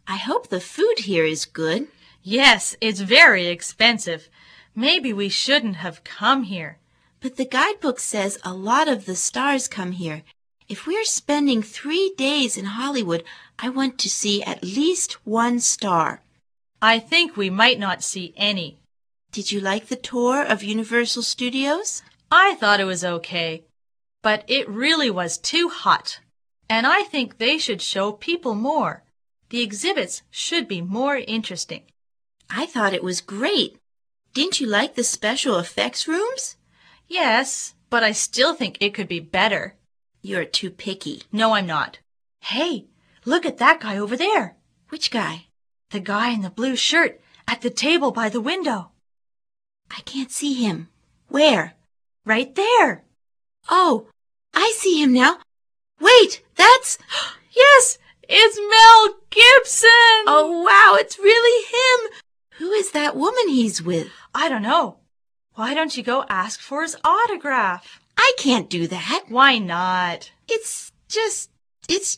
I hope the food here is good. Yes, it's very expensive. Maybe we shouldn't have come here. But the guidebook says a lot of the stars come here. If we're spending 3 days in Hollywood, I want to see at least one star. I think we might not see any. Did you like the tour of Universal Studios? I thought it was okay, but it really was too hot. And I think they should show people more. The exhibits should be more interesting. I thought it was great. Didn't you like the special effects rooms? Yes, but I still think it could be better. You're too picky. No, I'm not. Hey, look at that guy over there. Which guy? The guy in the blue shirt at the table by the window. I can't see him. Where? Right there. Oh, I see him now. Wait, that's... Yes, it's Mel Gibson. Oh, wow, it's really him. Who is that woman he's with? I don't know. Why don't you go ask for his autograph? I can't do that. Why not? It's